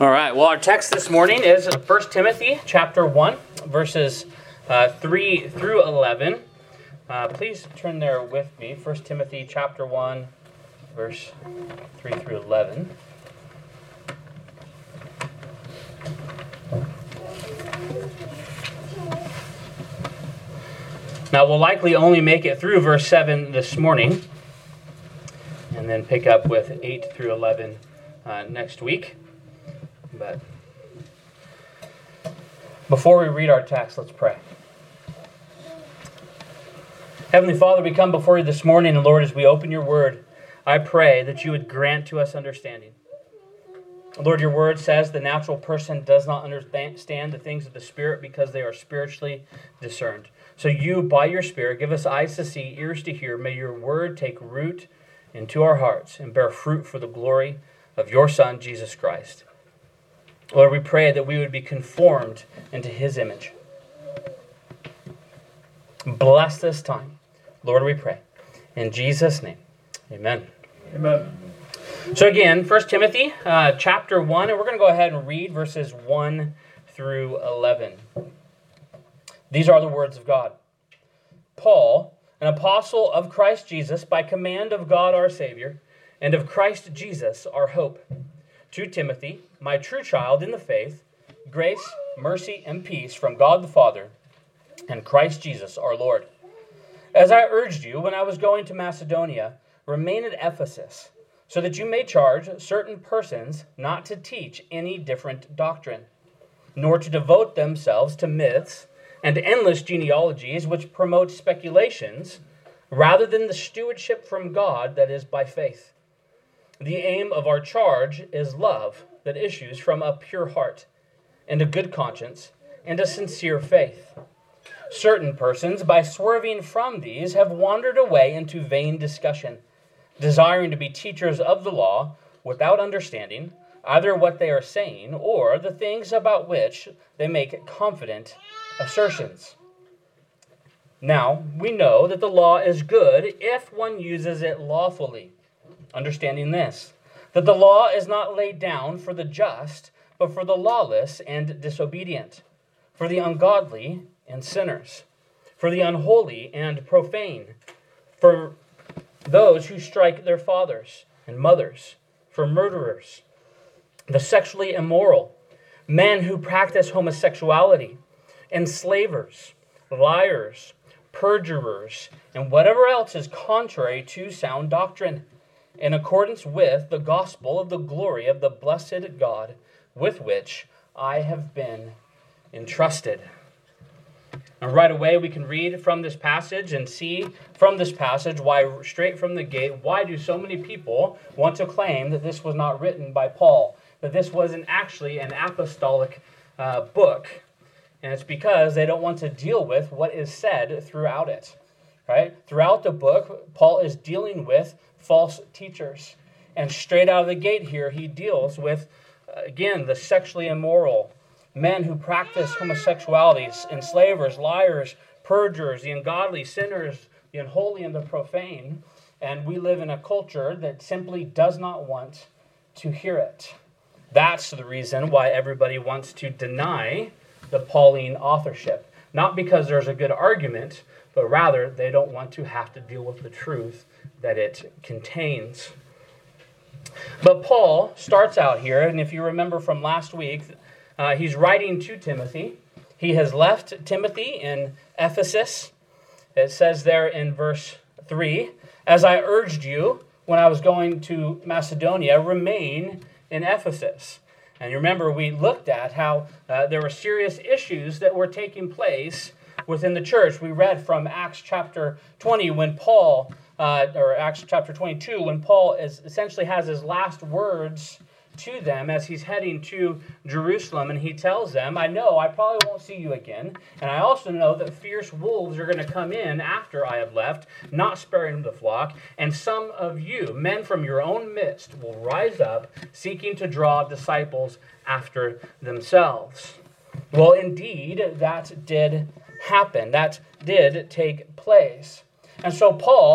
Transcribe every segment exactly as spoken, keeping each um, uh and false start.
All right, well, our text this morning is First Timothy chapter one, verses uh, three through eleven. Uh, please turn there with me. First Timothy chapter one, verse three through eleven. Now, we'll likely only make it through verse seven this morning, and then pick up with eight through eleven uh, next week. But before we read our text, let's pray. Heavenly Father, we come before you this morning, and Lord, as we open your word, I pray that you would grant to us understanding. Lord, your word says the natural person does not understand the things of the Spirit because they are spiritually discerned. So you, by your Spirit, give us eyes to see, ears to hear. May your word take root into our hearts and bear fruit for the glory of your Son, Jesus Christ. Lord, we pray that we would be conformed into his image. Bless this time. Lord, we pray. In Jesus' name, amen. Amen. So again, First Timothy uh, chapter one, and we're going to go ahead and read verses one through eleven. These are the words of God. Paul, an apostle of Christ Jesus, by command of God our Savior, and of Christ Jesus our hope, to Timothy, my true child in the faith, grace, mercy, and peace from God the Father and Christ Jesus our Lord. As I urged you when I was going to Macedonia, remain at Ephesus, so that you may charge certain persons not to teach any different doctrine, nor to devote themselves to myths and endless genealogies which promote speculations, rather than the stewardship from God that is by faith. The aim of our charge is love that issues from a pure heart and a good conscience and a sincere faith. Certain persons, by swerving from these, have wandered away into vain discussion, desiring to be teachers of the law without understanding either what they are saying or the things about which they make confident assertions. Now, we know that the law is good if one uses it lawfully, understanding this, that the law is not laid down for the just, but for the lawless and disobedient, for the ungodly and sinners, for the unholy and profane, for those who strike their fathers and mothers, for murderers, the sexually immoral, men who practice homosexuality, enslavers, liars, perjurers, and whatever else is contrary to sound doctrine, in accordance with the gospel of the glory of the blessed God with which I have been entrusted. And right away we can read from this passage and see from this passage why, straight from the gate, why do so many people want to claim that this was not written by Paul, that this wasn't actually an apostolic uh, book. And it's because they don't want to deal with what is said throughout it. Right? Throughout the book, Paul is dealing with false teachers. And straight out of the gate here, he deals with, uh, again, the sexually immoral, men who practice homosexuality, enslavers, liars, perjurers, the ungodly, sinners, the unholy, and the profane. And we live in a culture that simply does not want to hear it. That's the reason why everybody wants to deny the Pauline authorship. Not because there's a good argument, but rather they don't want to have to deal with the truth that it contains. But Paul starts out here, and if you remember from last week, uh, he's writing to Timothy. He has left Timothy in Ephesus. It says there in verse three, as I urged you when I was going to Macedonia, remain in Ephesus. And you remember we looked at how uh, there were serious issues that were taking place within the church. We read from Acts chapter twenty when Paul, uh, or Acts chapter twenty-two, when Paul is essentially has his last words to them as he's heading to Jerusalem, and he tells them, I know I probably won't see you again, and I also know that fierce wolves are going to come in after I have left, not sparing the flock, and some of you, men from your own midst, will rise up, seeking to draw disciples after themselves. Well, indeed, that did happen. That did take place. And so Paul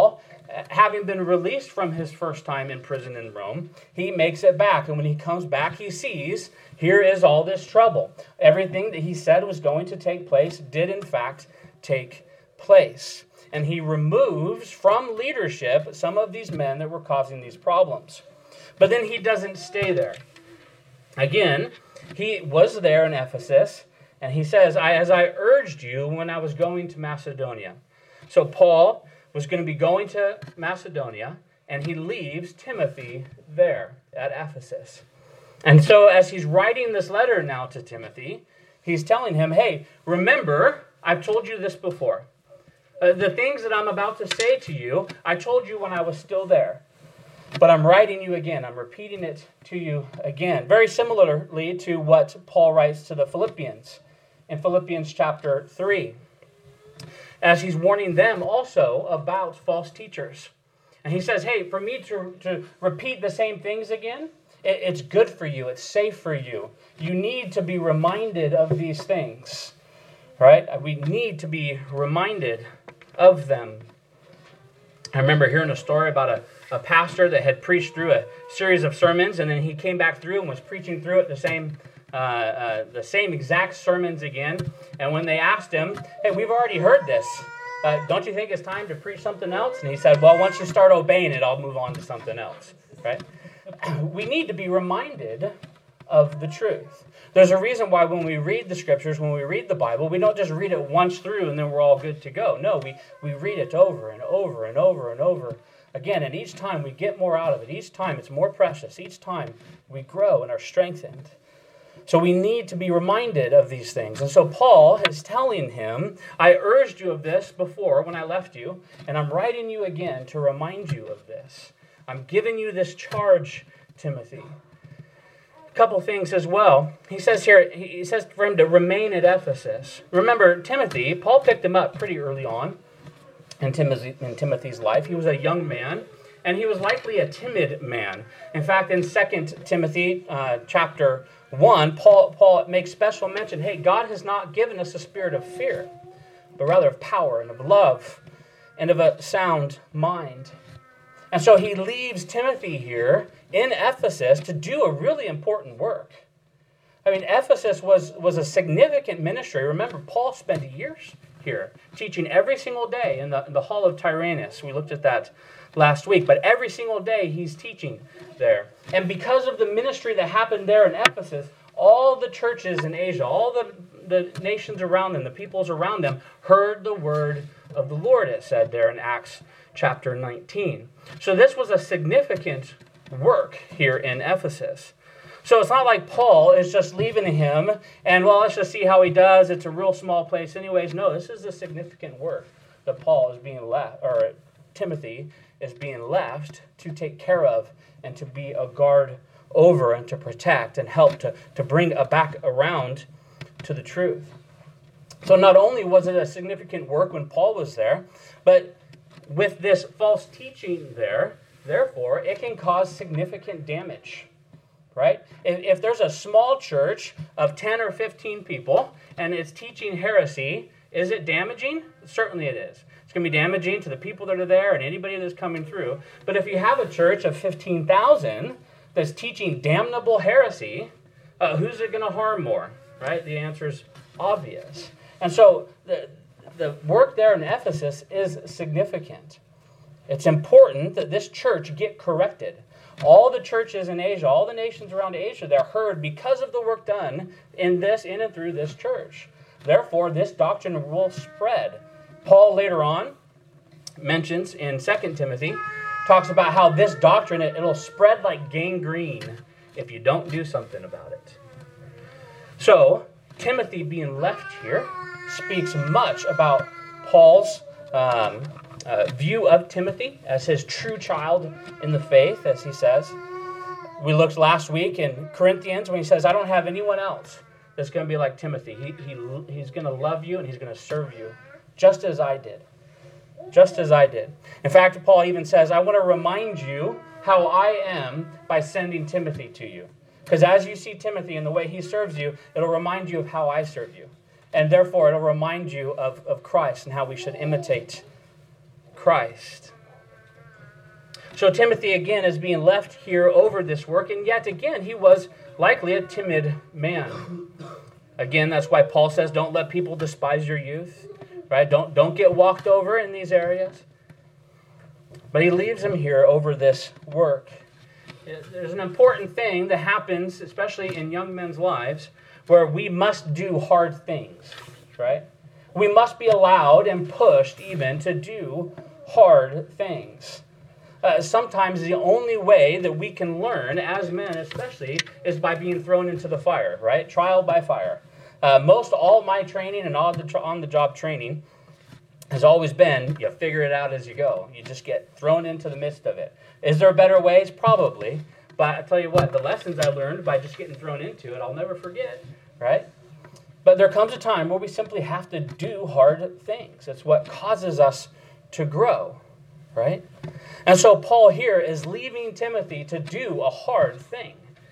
having been released from his first time in prison in Rome, he makes it back. And when he comes back, he sees here is all this trouble. Everything that he said was going to take place did in fact take place. And he removes from leadership some of these men that were causing these problems. But then he doesn't stay there. Again, he was there in Ephesus, and he says, I, as I urged you when I was going to Macedonia. So Paul was going to be going to Macedonia, and he leaves Timothy there at Ephesus. And so as he's writing this letter now to Timothy, he's telling him, hey, remember, I've told you this before. Uh, the things that I'm about to say to you, I told you when I was still there. But I'm writing you again. I'm repeating it to you again. Very similarly to what Paul writes to the Philippians in Philippians chapter three. As he's warning them also about false teachers. And he says, hey, for me to, to repeat the same things again, it, it's good for you. It's safe for you. You need to be reminded of these things. Right? We need to be reminded of them. I remember hearing a story about a, a pastor that had preached through a series of sermons, and then he came back through and was preaching through it the same uh, uh, the same exact sermons again. And when they asked him, hey, we've already heard this. Uh, don't you think it's time to preach something else? And he said, well, once you start obeying it, I'll move on to something else. Right? We need to be reminded of the truth. There's a reason why when we read the scriptures, when we read the Bible, we don't just read it once through and then we're all good to go. No, we, we read it over and over and over and over again. And each time we get more out of it. Each time it's more precious. Each time we grow and are strengthened. So we need to be reminded of these things. And so Paul is telling him, I urged you of this before when I left you, and I'm writing you again to remind you of this. I'm giving you this charge, Timothy. Couple things as well. He says here, he says for him to remain at Ephesus. Remember, Timothy, Paul picked him up pretty early on in, Timothy, in Timothy's life. He was a young man, and he was likely a timid man. In fact, in Second Timothy uh, chapter one, Paul, Paul makes special mention, hey, God has not given us a spirit of fear, but rather of power and of love and of a sound mind. And so he leaves Timothy here in Ephesus to do a really important work. I mean, Ephesus was, was a significant ministry. Remember, Paul spent years here teaching every single day in the, in the hall of Tyrannus. We looked at that last week. But every single day he's teaching there. And because of the ministry that happened there in Ephesus, all the churches in Asia, all the, the nations around them, the peoples around them, heard the word of the Lord, it said there in Acts chapter nineteen. So this was a significant work here in Ephesus. So it's not like Paul is just leaving him and, well, let's just see how he does. It's a real small place anyways. No, this is a significant work that Paul is being left, or Timothy is being left to take care of and to be a guard over and to protect and help to, to bring a back around to the truth. So not only was it a significant work when Paul was there, but with this false teaching there, therefore, it can cause significant damage, right? If, if there's a small church of ten or fifteen people and it's teaching heresy, is it damaging? Certainly it is. It's going to be damaging to the people that are there and anybody that's coming through. But if you have a church of fifteen thousand that's teaching damnable heresy, uh, who's it going to harm more, right? The answer is obvious. And so the the work there in Ephesus is significant. It's important that this church get corrected. All the churches in Asia, all the nations around Asia, they're heard because of the work done in this, in and through this church. Therefore, this doctrine will spread. Paul later on mentions in Second Timothy, talks about how this doctrine, it, it'll spread like gangrene if you don't do something about it. So, Timothy being left here speaks much about Paul's um, uh, view of Timothy as his true child in the faith, as he says. We looked last week in Corinthians when he says, I don't have anyone else that's going to be like Timothy. He, he, he's going to love you and he's going to serve you just as I did. Just as I did. In fact, Paul even says, I want to remind you how I am by sending Timothy to you. Because as you see Timothy and the way he serves you, it'll remind you of how I serve you. And therefore, it'll remind you of, of Christ and how we should imitate Christ. So Timothy, again, is being left here over this work, and yet again, he was likely a timid man. Again, that's why Paul says, don't let people despise your youth, right? Don't, don't get walked over in these areas. But he leaves him here over this work. There's an important thing that happens, especially in young men's lives, where we must do hard things, right? We must be allowed and pushed even to do hard things. Uh, sometimes the only way that we can learn, as men especially, is by being thrown into the fire, right? Trial by fire. Uh, most all my training and all the tra- on-the-job training has always been, you figure it out as you go. You just get thrown into the midst of it. Is there better ways? Probably. But I tell you what, the lessons I learned by just getting thrown into it, I'll never forget, right? But there comes a time where we simply have to do hard things. It's what causes us to grow, right? And so Paul here is leaving Timothy to do a hard thing.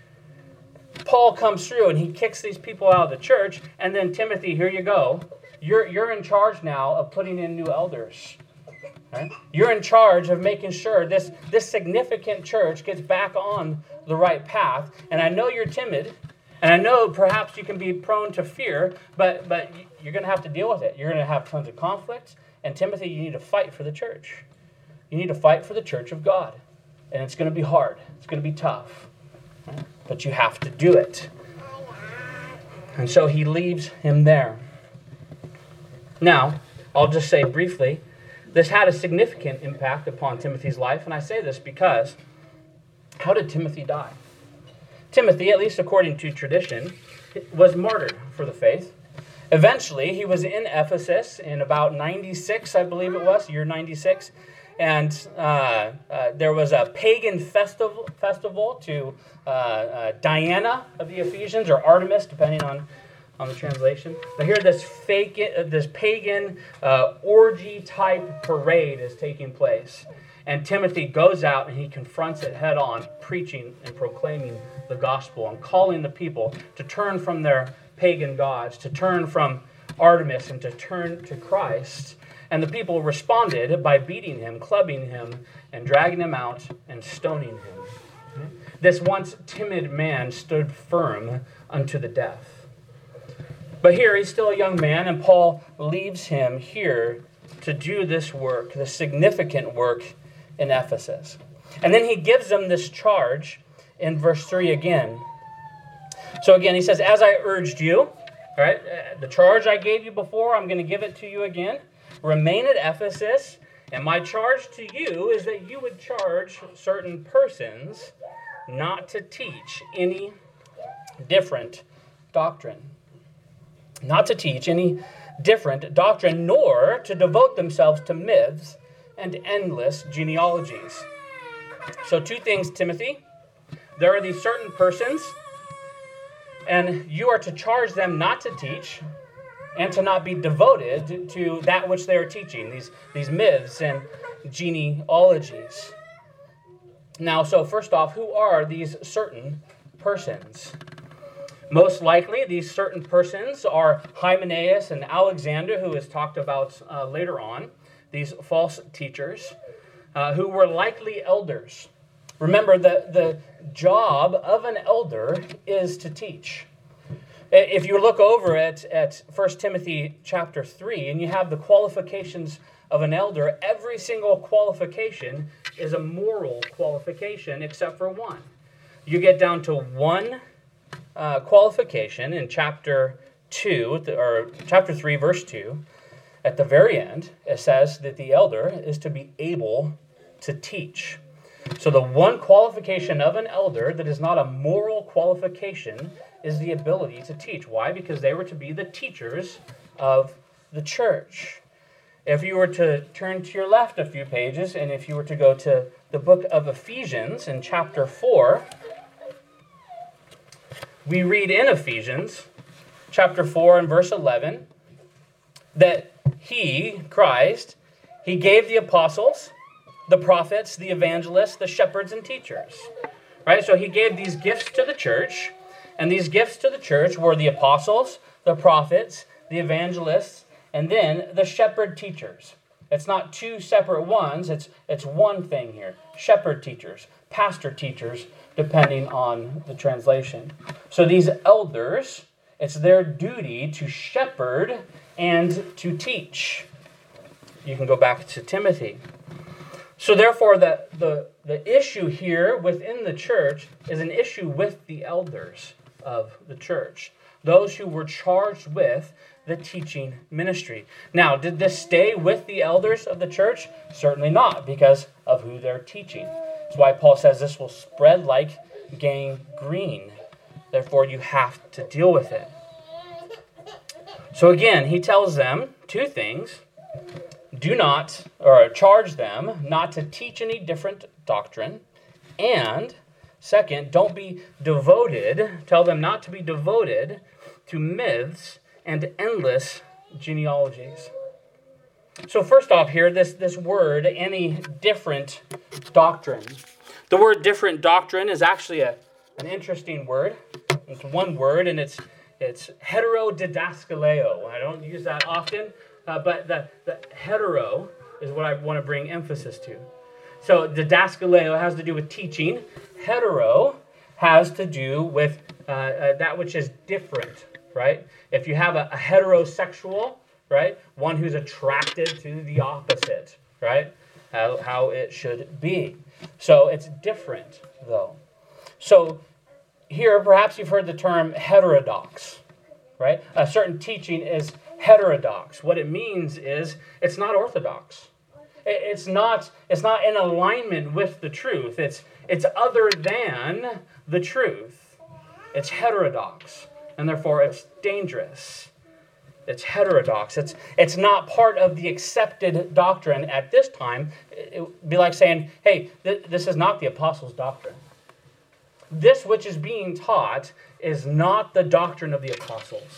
Paul comes through and he kicks these people out of the church, and then Timothy, here you go. You're, you're in charge now of putting in new elders. Right? You're in charge of making sure this, this significant church gets back on the right path. And I know you're timid, and I know perhaps you can be prone to fear, but, but you're going to have to deal with it. You're going to have tons of conflict. And Timothy, you need to fight for the church. You need to fight for the church of God. And it's going to be hard. It's going to be tough. Right? But you have to do it. And so he leaves him there. Now, I'll just say briefly, this had a significant impact upon Timothy's life, and I say this because, how did Timothy die? Timothy, at least according to tradition, was martyred for the faith. Eventually, he was in Ephesus in about ninety-six, I believe it was, year ninety-six, and uh, uh, there was a pagan festival, festival to uh, uh, Diana of the Ephesians, or Artemis, depending on on the translation. But here this fake, uh, this pagan uh, orgy-type parade is taking place. And Timothy goes out and he confronts it head on, preaching and proclaiming the gospel and calling the people to turn from their pagan gods, to turn from Artemis and to turn to Christ. And the people responded by beating him, clubbing him, and dragging him out and stoning him. This once timid man stood firm unto the death. But here, he's still a young man, and Paul leaves him here to do this work, this significant work in Ephesus. And then he gives them this charge in verse three again. So again, he says, as I urged you, all right, the charge I gave you before, I'm going to give it to you again. Remain at Ephesus, and my charge to you is that you would charge certain persons not to teach any different doctrine. Not to teach any different doctrine, nor to devote themselves to myths and endless genealogies. So two things, Timothy. There are these certain persons, and you are to charge them not to teach and to not be devoted to that which they are teaching, these, these myths and genealogies. Now, so first off, who are these certain persons? Most likely, these certain persons are Hymenaeus and Alexander, who is talked about uh, later on, these false teachers, uh, who were likely elders. Remember, the, the job of an elder is to teach. If you look over at, at First Timothy chapter three, and you have the qualifications of an elder, every single qualification is a moral qualification except for one. You get down to one Uh, qualification in chapter two, or chapter three, verse two. At the very end, it says that the elder is to be able to teach. So the one qualification of an elder that is not a moral qualification is the ability to teach. Why? Because they were to be the teachers of the church. If you were to turn to your left a few pages, and if you were to go to the book of Ephesians in chapter four, we read in Ephesians chapter four and verse eleven that he, Christ, he gave the apostles, the prophets, the evangelists, the shepherds, and teachers. Right? So he gave these gifts to the church, and these gifts to the church were the apostles, the prophets, the evangelists, and then the shepherd teachers. It's not two separate ones. It's, it's one thing here. Shepherd teachers, pastor teachers, depending on the translation. So these elders, it's their duty to shepherd and to teach. You can go back to Timothy. So therefore, the, the, the issue here within the church is an issue with the elders of the church. Those who were charged with the teaching ministry. Now, did this stay with the elders of the church? Certainly not, because of who they're teaching. That's why Paul says this will spread like gangrene. Therefore, you have to deal with it. So again, he tells them two things. Do not, or charge them not to teach any different doctrine. And second, don't be devoted, tell them not to be devoted to myths and endless genealogies. So first off here, this, this word, any different doctrine. The word different doctrine is actually a, an interesting word. It's one word, and it's it's heterodidaskaleo. I don't use that often, uh, but the, the hetero is what I want to bring emphasis to. So didaskaleo has to do with teaching. Hetero has to do with uh, uh, that which is different, right? If you have a, a heterosexual, right, one who's attracted to the opposite, right, how, how it should be. So it's different, though. So here, perhaps you've heard the term heterodox, right? A certain teaching is heterodox. What it means is it's not orthodox. It's not, it's not in alignment with the truth. It's, it's other than the truth. It's heterodox, and therefore it's dangerous. It's heterodox. It's, it's not part of the accepted doctrine at this time. It would be like saying, hey, th- this is not the apostles' doctrine. This which is being taught is not the doctrine of the apostles.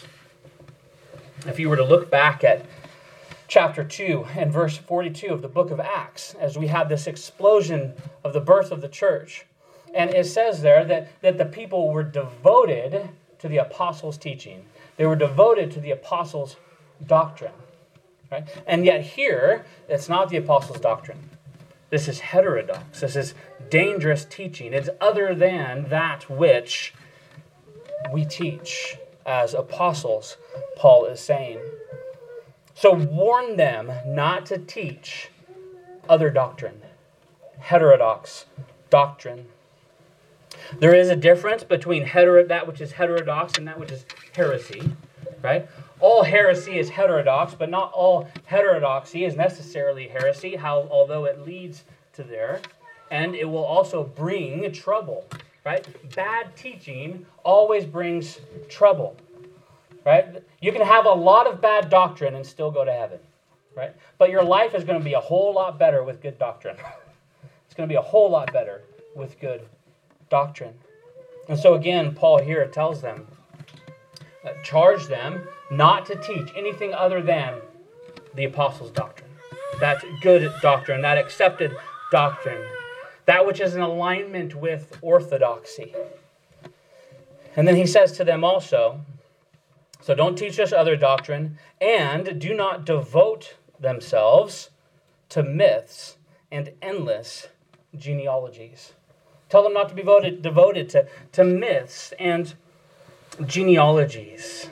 If you were to look back at chapter two and verse forty-two of the book of Acts, as we have this explosion of the birth of the church, and it says there that, that the people were devoted to the apostles' teaching. They were devoted to the apostles' doctrine. Right? And yet here, it's not the apostles' doctrine. This is heterodox. This is dangerous teaching. It's other than that which we teach as apostles, Paul is saying. So warn them not to teach other doctrine, heterodox doctrine. There is a difference between hetero, that which is heterodox and that which is heresy, right? All heresy is heterodox, but not all heterodoxy is necessarily heresy, how, although it leads to there. And it will also bring trouble, right? Bad teaching always brings trouble, right? You can have a lot of bad doctrine and still go to heaven, right? But your life is going to be a whole lot better with good doctrine. It's going to be a whole lot better with good doctrine. And so again, Paul here tells them, uh, charge them not to teach anything other than the apostles' doctrine. That good doctrine, that accepted doctrine, that which is in alignment with orthodoxy. And then he says to them also, so don't teach us other doctrine, and do not devote themselves to myths and endless genealogies. Tell them not to be devoted, devoted to, to myths and genealogies.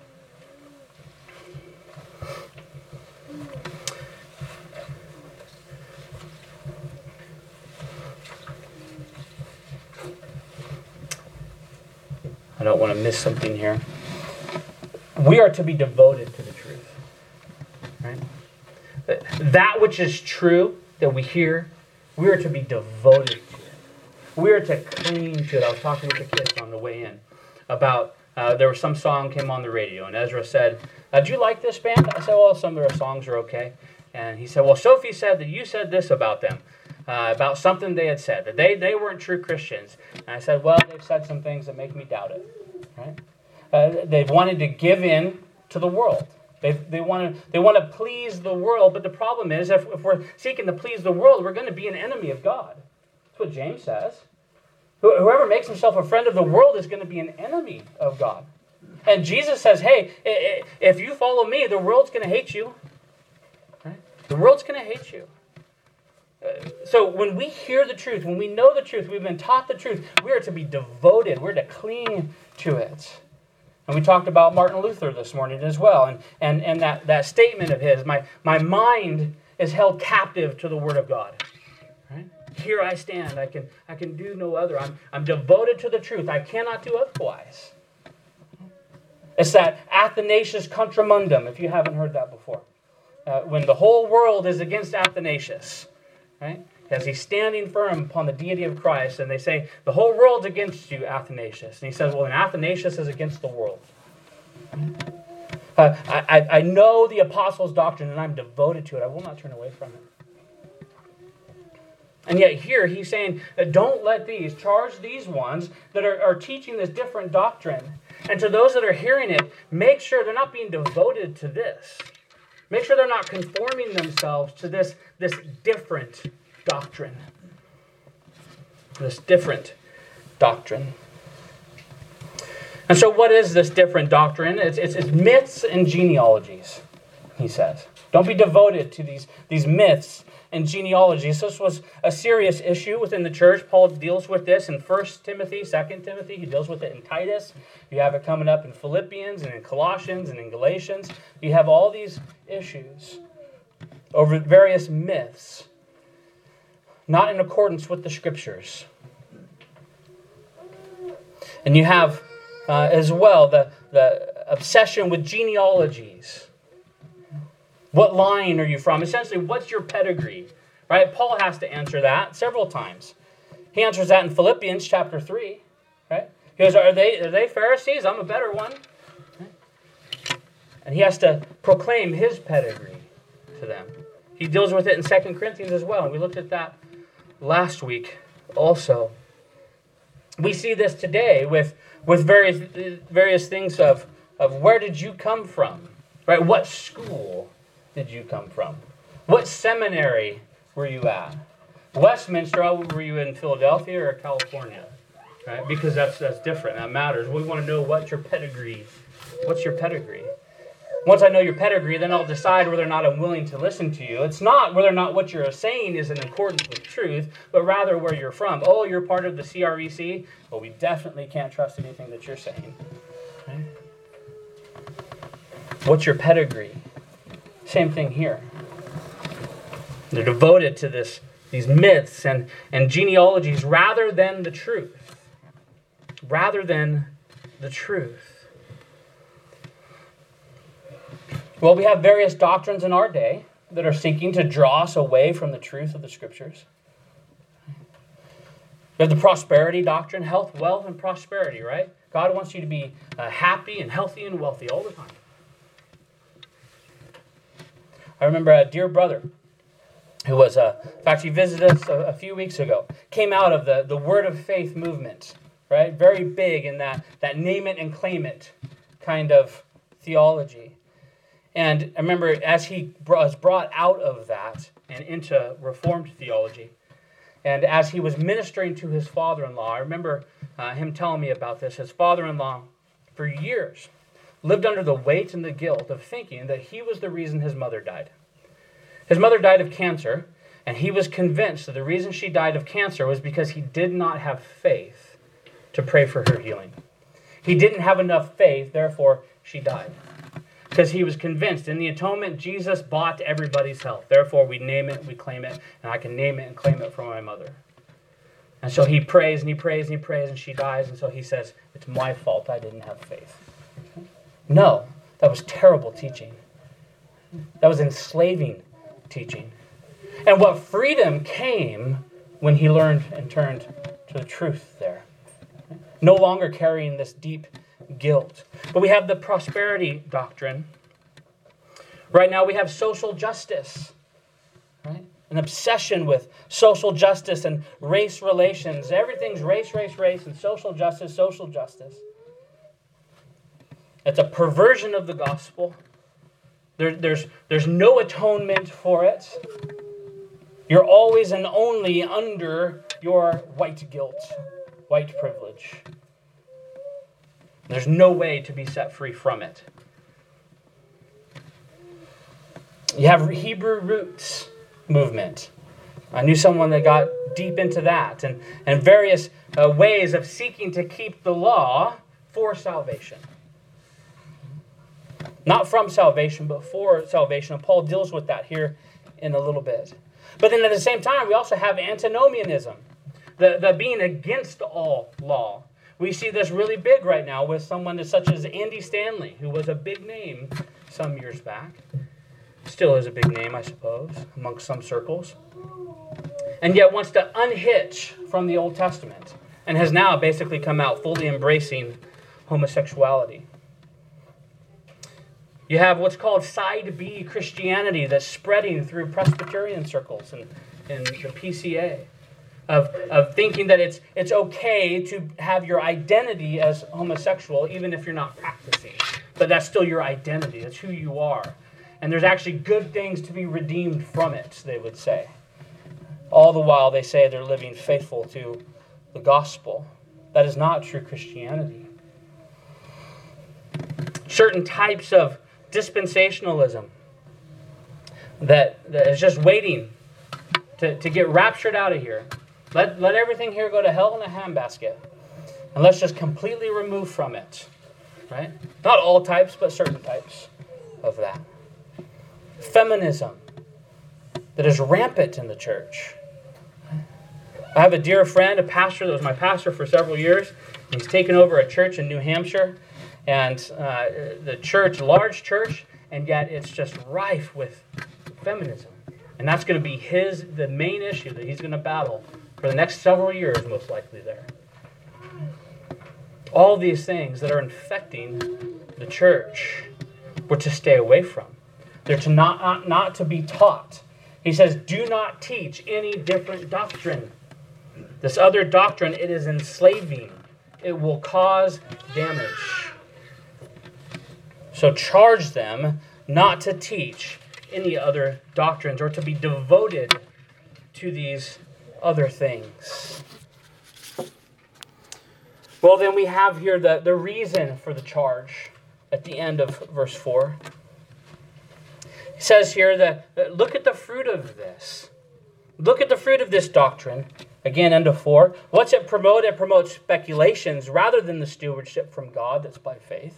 I don't want to miss something here. We are to be devoted to the truth. Right? That which is true that we hear, we are to be devoted to it. We are to cling to it. I was talking with the kids on the way in about, uh, there was some song came on the radio, and Ezra said, uh, do you like this band? I said, well, some of their songs are okay. And he said, well, Sophie said that you said this about them, uh, about something they had said, that they, they weren't true Christians. And I said, well, they've said some things that make me doubt it. Right? Uh, they've wanted to give in to the world. They they want to they want to please the world, but the problem is if, if we're seeking to please the world, we're going to be an enemy of God. That's what James says. Whoever makes himself a friend of the world is going to be an enemy of God. And Jesus says, hey, if you follow me, the world's going to hate you. Right? The world's going to hate you. Uh, so when we hear the truth, when we know the truth, we've been taught the truth, we are to be devoted. We're to cling to it. And we talked about Martin Luther this morning as well. And, and, and that, that statement of his, my, my mind is held captive to the Word of God. Right? Here I stand. I can, I can do no other. I'm, I'm devoted to the truth. I cannot do otherwise. It's that Athanasius Contra Mundum, if you haven't heard that before. Uh, when the whole world is against Athanasius, right? As he's standing firm upon the deity of Christ, and they say, the whole world's against you, Athanasius. And he says, well, then Athanasius is against the world. Uh, I, I know the apostles' doctrine, and I'm devoted to it. I will not turn away from it. And yet here he's saying, don't let these, charge these ones that are, are teaching this different doctrine. And to those that are hearing it, make sure they're not being devoted to this. Make sure they're not conforming themselves to this, this different doctrine. This different doctrine. And so what is this different doctrine? It's, it's, it's myths and genealogies, he says. Don't be devoted to these, these myths and genealogies. This was a serious issue within the church. Paul deals with this in First Timothy, Second Timothy. He deals with it in Titus. You have it coming up in Philippians and in Colossians and in Galatians. You have all these issues over various myths, not in accordance with the Scriptures. And you have uh, as well the, the obsession with genealogies. What line are you from? Essentially, what's your pedigree? Right? Paul has to answer that several times. He answers that in Philippians chapter three. Right? He goes, are they, are they Pharisees? I'm a better one. And he has to proclaim his pedigree to them. He deals with it in Second Corinthians as well. And we looked at that last week also. We see this today with, with various, various things of, of where did you come from? Right? What school did you come from? What seminary were you at? Westminster, were you in Philadelphia or California? Right? Because that's that's different. That matters. We want to know what your pedigree. What's your pedigree? Once I know your pedigree, then I'll decide whether or not I'm willing to listen to you. It's not whether or not what you're saying is in accordance with truth, but rather where you're from. Oh, you're part of the C R E C? Well, we definitely can't trust anything that you're saying. Right? What's your pedigree? Same thing here. They're devoted to this, these myths and, and genealogies rather than the truth. Rather than the truth. Well, we have various doctrines in our day that are seeking to draw us away from the truth of the Scriptures. We have the prosperity doctrine, health, wealth, and prosperity, right? God wants you to be uh, happy and healthy and wealthy all the time. I remember a dear brother who was, uh, in fact, he visited us a, a few weeks ago, came out of the, the Word of Faith movement, right? Very big in that, that name it and claim it kind of theology. And I remember as he was brought out of that and into Reformed theology, and as he was ministering to his father-in-law, I remember uh, him telling me about this. His father-in-law, for years, lived under the weight and the guilt of thinking that he was the reason his mother died. His mother died of cancer, and he was convinced that the reason she died of cancer was because he did not have faith to pray for her healing. He didn't have enough faith, therefore she died. Because he was convinced in the atonement, Jesus bought everybody's health. Therefore we name it, we claim it, and I can name it and claim it for my mother. And so he prays and he prays and he prays and she dies, and so he says, it's my fault I didn't have faith. No, that was terrible teaching. That was enslaving teaching. And what freedom came when he learned and turned to the truth there. No longer carrying this deep guilt. But we have the prosperity doctrine. Right now we have social justice. Right? An obsession with social justice and race relations. Everything's race, race, race, and social justice, social justice. It's a perversion of the gospel. There, there's, there's no atonement for it. You're always and only under your white guilt, white privilege. There's no way to be set free from it. You have Hebrew roots movement. I knew someone that got deep into that, and, and various uh, ways of seeking to keep the law for salvation. Not from salvation, but for salvation. And Paul deals with that here in a little bit. But then at the same time, we also have antinomianism, the, the being against all law. We see this really big right now with someone such as Andy Stanley, who was a big name some years back. Still is a big name, I suppose, amongst some circles. And yet wants to unhitch from the Old Testament and has now basically come out fully embracing homosexuality. You have what's called Side B Christianity that's spreading through Presbyterian circles and, and the P C A. Of, of thinking that it's it's okay to have your identity as homosexual even if you're not practicing. But that's still your identity. That's who you are. And there's actually good things to be redeemed from it, they would say. All the while they say they're living faithful to the gospel. That is not true Christianity. Certain types of dispensationalism that, that is just waiting to, to get raptured out of here. Let, let everything here go to hell in a handbasket. And let's just completely remove from it. Right? Not all types, but certain types of that. Feminism that is rampant in the church. I have a dear friend, a pastor that was my pastor for several years. He's taken over a church in New Hampshire. And uh, the church, large church, and yet it's just rife with feminism. And that's going to be his, the main issue that he's going to battle for the next several years, most likely there. All these things that are infecting the church, we're to stay away from. They're to not, not, not to be taught. He says, do not teach any different doctrine. This other doctrine, it is enslaving. It will cause damage. So charge them not to teach any other doctrines or to be devoted to these other things. Well, then we have here the, the reason for the charge at the end of verse four. He says here that, that look at the fruit of this. Look at the fruit of this doctrine. Again, end of four. What's it promote? It promotes speculations rather than the stewardship from God that's by faith.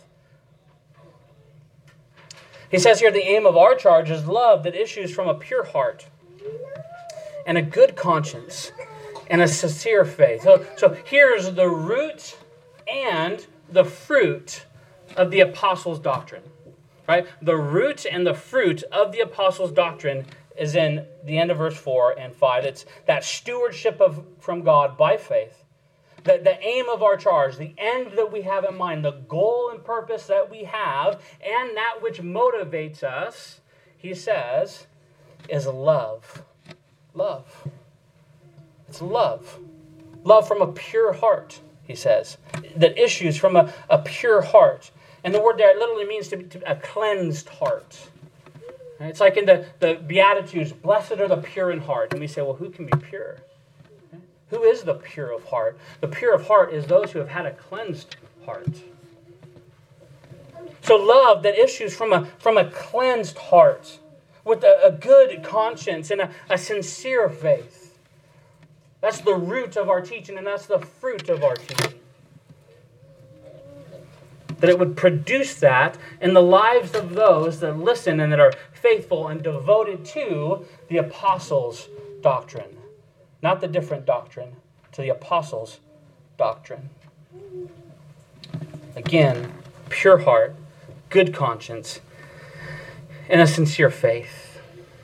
He says here the aim of our charge is love that issues from a pure heart and a good conscience and a sincere faith. So, so here's the root and the fruit of the apostles' doctrine. Right? The root and the fruit of the apostles' doctrine is in the end of verse four and five. It's that stewardship of from God by faith. The, the aim of our charge, the end that we have in mind, the goal and purpose that we have, and that which motivates us, he says, is love. Love. It's love. Love from a pure heart, he says, that issues from a, a pure heart. And the word there literally means to, to a cleansed heart. It's like in the, the Beatitudes, blessed are the pure in heart. And we say, well, who can be pure? Who is the pure of heart? The pure of heart is those who have had a cleansed heart. So love that issues from a, from a cleansed heart with a, a good conscience and a, a sincere faith. That's the root of our teaching, and that's the fruit of our teaching. That it would produce that in the lives of those that listen and that are faithful and devoted to the apostles' doctrine. Not the different doctrine, to the apostles' doctrine. Again, pure heart, good conscience, and a sincere faith.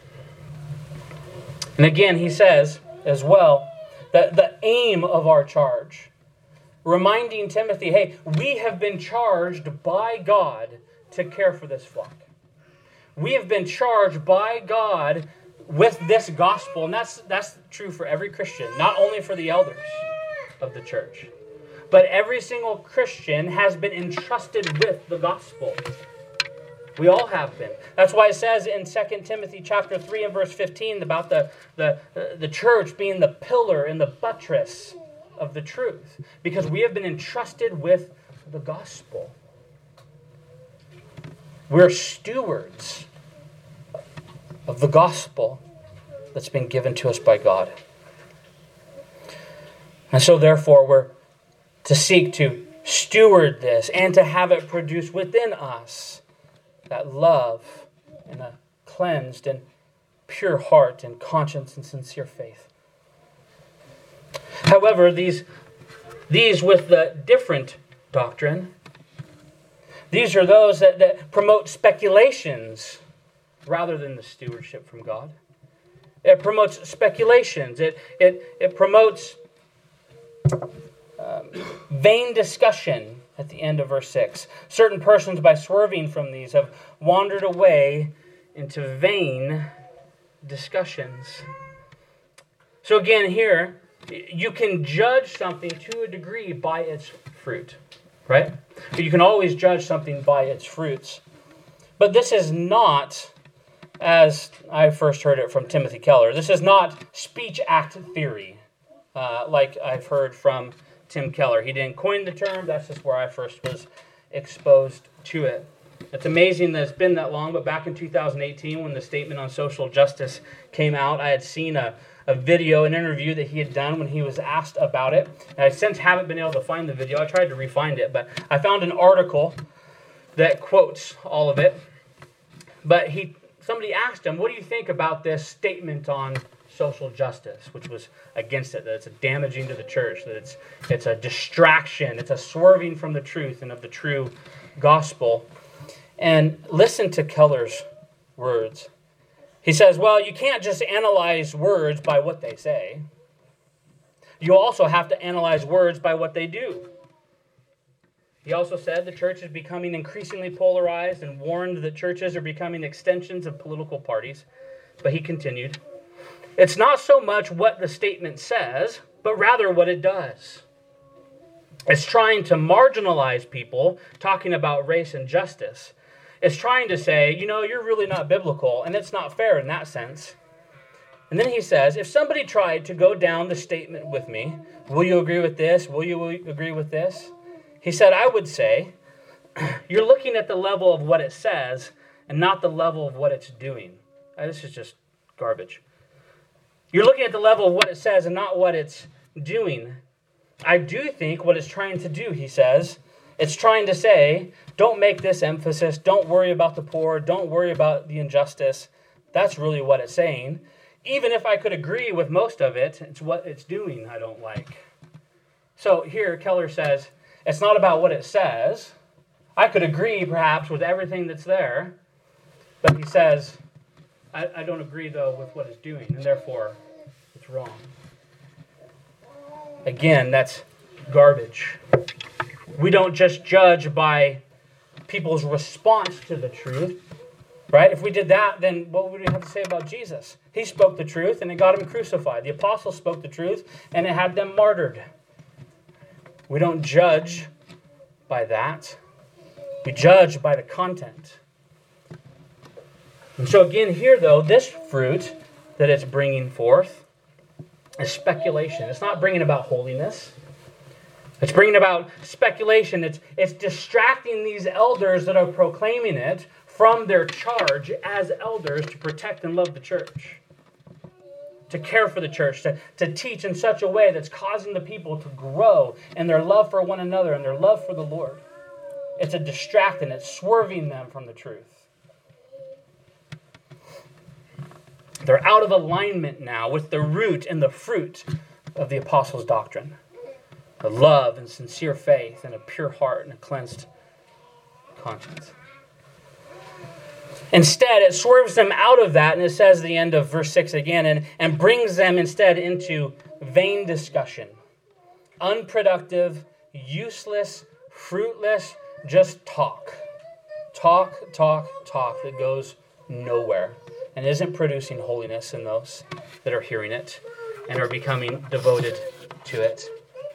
And again, he says as well that the aim of our charge, reminding Timothy, hey, we have been charged by God to care for this flock. We have been charged by God with this gospel, and that's that's true for every Christian, not only for the elders of the church, but every single Christian has been entrusted with the gospel. We all have been. That's why it says in Second Timothy chapter three and verse fifteen about the, the, the church being the pillar and the buttress of the truth, because we have been entrusted with the gospel. We're stewards of the gospel that's been given to us by God. And so therefore we're to seek to steward this and to have it produce within us that love and a cleansed and pure heart and conscience and sincere faith. However, these, these with the different doctrine, these are those that, that promote speculations rather than the stewardship from God. It promotes speculations. It, it, it promotes um, vain discussion at the end of verse six. Certain persons, by swerving from these, have wandered away into vain discussions. So again, here, you can judge something to a degree by its fruit, right? You can always judge something by its fruits. But this is not, as I first heard it from Timothy Keller, this is not speech act theory, uh, like I've heard from Tim Keller. He didn't coin the term. That's just where I first was exposed to it. It's amazing that it's been that long, but back in two thousand eighteen, when the Statement on Social Justice came out, I had seen a, a video, an interview that he had done when he was asked about it. And I since haven't been able to find the video. I tried to re-find it, but I found an article that quotes all of it. But he, somebody asked him, what do you think about this statement on social justice, which was against it, that it's damaging to the church, that it's it's a distraction, it's a swerving from the truth and of the true gospel. And listen to Keller's words. He says, well, you can't just analyze words by what they say. You also have to analyze words by what they do. He also said the church is becoming increasingly polarized and warned that churches are becoming extensions of political parties. But he continued, it's not so much what the statement says, but rather what it does. It's trying to marginalize people talking about race and justice. It's trying to say, you know, you're really not biblical, and it's not fair in that sense. And then he says, if somebody tried to go down the statement with me, will you agree with this? Will you agree with this? He said, I would say, you're looking at the level of what it says and not the level of what it's doing. Uh, This is just garbage. You're looking at the level of what it says and not what it's doing. I do think what it's trying to do, he says, it's trying to say, don't make this emphasis, don't worry about the poor, don't worry about the injustice. That's really what it's saying. Even if I could agree with most of it, it's what it's doing I don't like. So here, Keller says, it's not about what it says. I could agree, perhaps, with everything that's there. But he says, I, I don't agree, though, with what it's doing, and therefore, it's wrong. Again, that's garbage. We don't just judge by people's response to the truth, right? If we did that, then what would we have to say about Jesus? He spoke the truth, and it got him crucified. The apostles spoke the truth, and it had them martyred. We don't judge by that. We judge by the content. And so again here, though, this fruit that it's bringing forth is speculation. It's not bringing about holiness. It's bringing about speculation. It's, it's distracting these elders that are proclaiming it from their charge as elders to protect and love the church, to care for the church, to, to teach in such a way that's causing the people to grow in their love for one another and their love for the Lord. It's a distracting. It's swerving them from the truth. They're out of alignment now with the root and the fruit of the apostles' doctrine. The love and sincere faith and a pure heart and a cleansed conscience. Instead, it swerves them out of that, and it says at the end of verse six again, and, and brings them instead into vain discussion. Unproductive, useless, fruitless, just talk. Talk, talk, talk that goes nowhere and isn't producing holiness in those that are hearing it and are becoming devoted to it.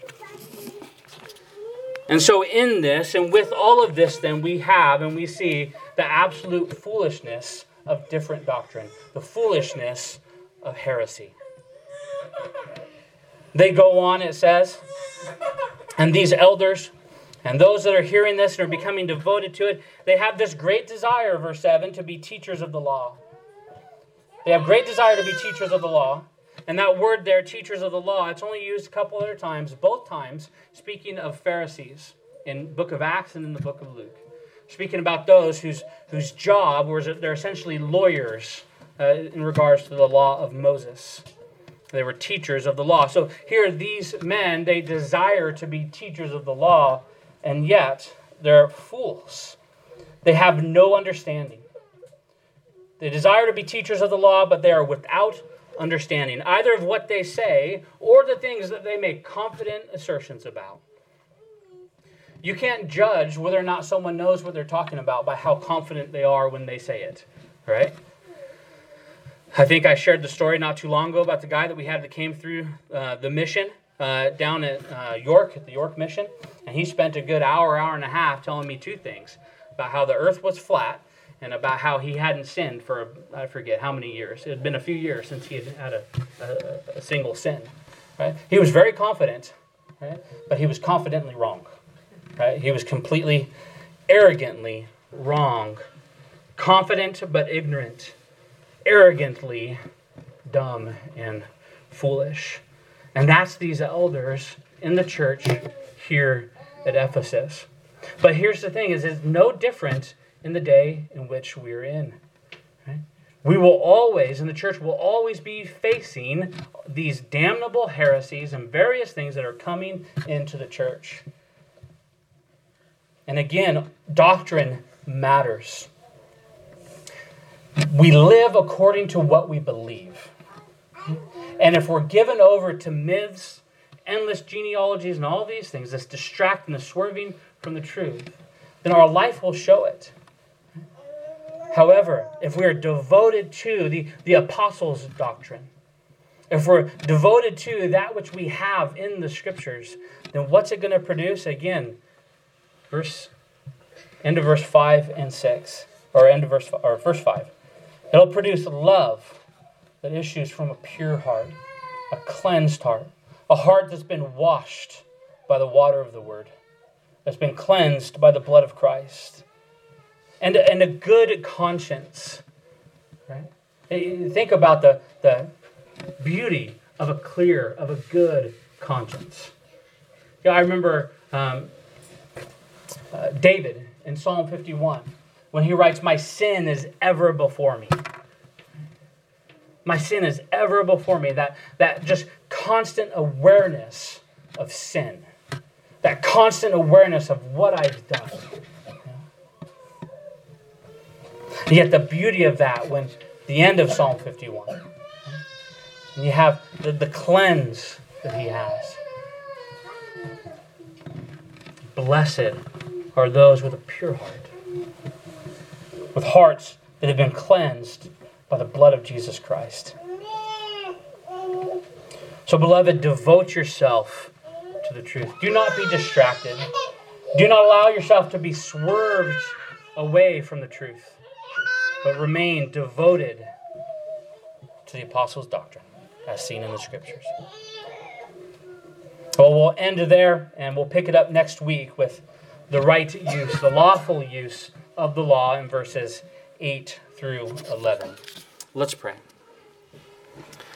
And so in this, and with all of this, then we have and we see the absolute foolishness of different doctrine, the foolishness of heresy. They go on, it says, and these elders and those that are hearing this and are becoming devoted to it, they have this great desire, verse seven, to be teachers of the law. They have great desire to be teachers of the law. And that word there, teachers of the law, it's only used a couple other times, both times, speaking of Pharisees in book of Acts and in the book of Luke. Speaking about those whose, whose job was they're essentially lawyers uh, in regards to the law of Moses. They were teachers of the law. So here, these men, they desire to be teachers of the law, and yet they're fools. They have no understanding. They desire to be teachers of the law, but they are without understanding, either of what they say or the things that they make confident assertions about. You can't judge whether or not someone knows what they're talking about by how confident they are when they say it, right? I think I shared the story not too long ago about the guy that we had that came through uh, the mission uh, down at uh, York, at the York mission, and he spent a good hour, hour and a half telling me two things about how the earth was flat and about how he hadn't sinned for, I forget how many years. It had been a few years since he had had a, a, a single sin, right? He was very confident, right? But he was confidently wrong, right? He was completely, arrogantly wrong. Confident but ignorant. Arrogantly dumb and foolish. And that's these elders in the church here at Ephesus. But here's the thing, is it's no different in the day in which we're in. Right? We will always, and the church will always be facing these damnable heresies and various things that are coming into the church. And again, doctrine matters. We live according to what we believe. And if we're given over to myths, endless genealogies, and all these things, this distracting, this swerving from the truth, then our life will show it. However, if we are devoted to the, the apostles' doctrine, if we're devoted to that which we have in the scriptures, then what's it going to produce? Again, verse end of verse five and six, or end of verse or verse five. It'll produce love that issues from a pure heart, a cleansed heart, a heart that's been washed by the water of the word, that's been cleansed by the blood of Christ, and, and a good conscience. Right? Think about the, the beauty of a clear, of a good conscience. Yeah, I remember um, uh, David in Psalm fifty-one, when he writes, "My sin is ever before me." My sin is ever before me. That, that just constant awareness of sin. That constant awareness of what I've done. And yet the beauty of that, when the end of Psalm fifty-one, and you have the, the cleanse that he has. Blessed are those with a pure heart, with hearts that have been cleansed by the blood of Jesus Christ. So, beloved, devote yourself to the truth. Do not be distracted. Do not allow yourself to be swerved away from the truth, but remain devoted to the apostles' doctrine, as seen in the scriptures. Well, we'll end there, and we'll pick it up next week with the right use, the lawful use of the law in verses eight through eleven. Let's pray.